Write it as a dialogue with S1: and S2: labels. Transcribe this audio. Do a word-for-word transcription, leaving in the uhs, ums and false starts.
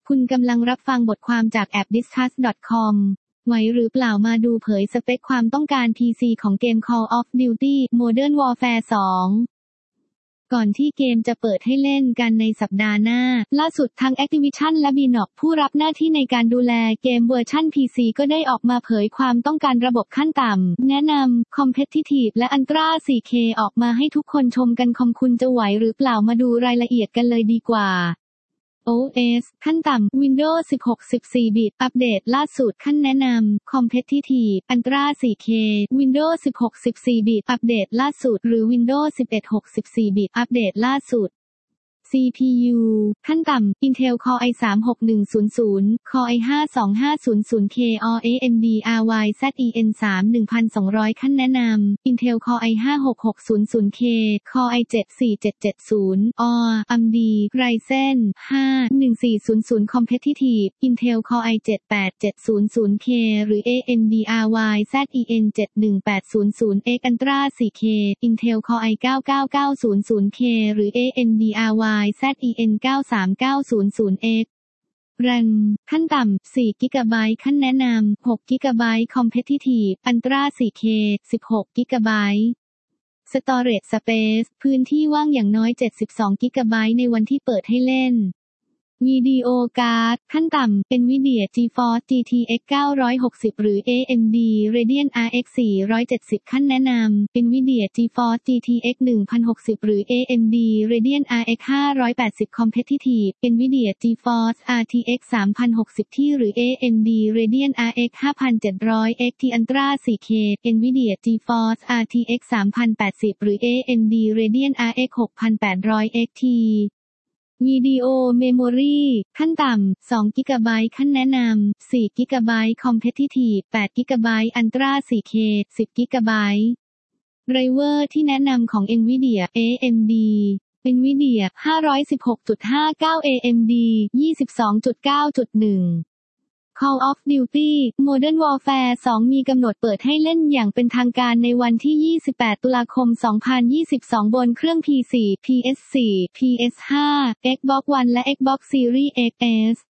S1: คุณกำลังรับฟังบทความจากแอป ดิสคัส ดอท คอม ไหวหรือเปล่ามาดูเผยสเปคความต้องการ พี ซี ของเกม Call of Duty Modern Warfare สอง ก่อนที่เกมจะเปิดให้เล่นกันในสัปดาห์หน้าล่าสุดทาง Activision และ Blizzard ผู้รับหน้าที่ในการดูแลเกมเวอร์ชั่น พี ซี ก็ได้ออกมาเผยความต้องการระบบขั้นต่ำแนะนำ Competitive และ Ultra โฟร์เค ออกมาให้ทุกคนชมกันคอมคุณจะไหวหรือเปล่ามาดูรายละเอียดกันเลยดีกว่าโอ เอส ขั้นต่ำ Windows สิบหก สิบสี่ บิต อัปเดตล่าสุดขั้นแนะนำ Competitive Ultra โฟร์เค Windows สิบหก สิบสี่ บิต อัปเดตล่าสุดหรือ Windows สิบเอ็ด หกสิบสี่ บิต อัปเดตล่าสุด ซี พี ยู ขั้นต่ำ Intel Core ไอ สาม หก หนึ่ง ศูนย์ ศูนย์ Core ไอ ห้า สอง ห้า ศูนย์ ศูนย์ เค ออ เอ เอ็ม ดี อาร์ วาย แซด อี เอ็น สาม หนึ่งพันสองร้อย ขั้นแนะนำ Intel Core ไอ ห้า หก หก ศูนย์ ศูนย์ เค Core ไอ เจ็ด สี่ เจ็ด เจ็ด ศูนย์ ออ เอ็ม ดี Ryzen ห้า หนึ่ง สี่ ศูนย์ ศูนย์ Competitive Intel Core ไอ เจ็ด แปด เจ็ด ศูนย์ ศูนย์ เค หรือ เอ เอ็ม ดี อาร์ วาย แซด อี เอ็น เจ็ด หนึ่ง แปด ศูนย์ ศูนย์ เอ็กซ์ Ultra โฟร์เค Intel Core ไอ เก้า เก้า เก้า ศูนย์ ศูนย์ เค หรือ เอ เอ็ม ดี อาร์ วาย แซด อี เอ็น เก้า สาม เก้า ศูนย์ ศูนย์ เอ็กซ์ RAM ขั้นต่ำ สี่ กิกะไบต์ ขั้นแนะนำ หก กิกะไบต์ Competitive Ultra โฟร์เค สิบหก กิกะไบต์ Storage Space พื้นที่ว่างอย่างน้อย เจ็ดสิบสอง กิกะไบต์ในวันที่เปิดให้เล่นวิดีโอการ์ดขั้นต่ำ Nvidia GeForce จี ที เอ็กซ์ เก้าร้อยหกสิบ หรือ เอ เอ็ม ดี Radeon อาร์ เอ็กซ์ สี่ร้อยเจ็ดสิบ ขั้นแนะนำ Nvidia GeForce จี ที เอ็กซ์ หนึ่งพันหกสิบ หรือ เอ เอ็ม ดี Radeon อาร์ เอ็กซ์ ห้าร้อยแปดสิบ Competitive Nvidia GeForce อาร์ ที เอ็กซ์ สามพันหกสิบ ที่หรือ เอ เอ็ม ดี Radeon อาร์ เอ็กซ์ ห้าพันเจ็ดร้อย เอ็กซ์ ที Ultra โฟร์เค Nvidia GeForce อาร์ ที เอ็กซ์ สามพันแปดสิบ หรือ เอ เอ็ม ดี Radeon อาร์ เอ็กซ์ หกพันแปดร้อย เอ็กซ์ ที วิดีโอเมมโมรีขั้นต่ำ สอง กิกะไบต์ ขั้นแนะนำ สี่ กิกะไบต์ Competitive แปด กิกะไบต์ Ultra โฟร์เค สิบ กิกะไบต์ ไดรเวอร์ที่แนะนำของ Nvidia เอ เอ็ม ดี Nvidia ห้าร้อยสิบหกจุดห้าเก้า เอ เอ็ม ดี ยี่สิบสองจุดเก้าจุดหนึ่งCall of Duty Modern Warfare สอง มีกำหนดเปิดให้เล่นอย่างเป็นทางการในวันที่ ยี่สิบแปด ตุลาคม สองพันยี่สิบสอง บนเครื่อง พี โฟร์ พี เอส โฟร์ พี เอส ไฟว์ Xbox One และ Xbox Series เอ็กซ์ เอส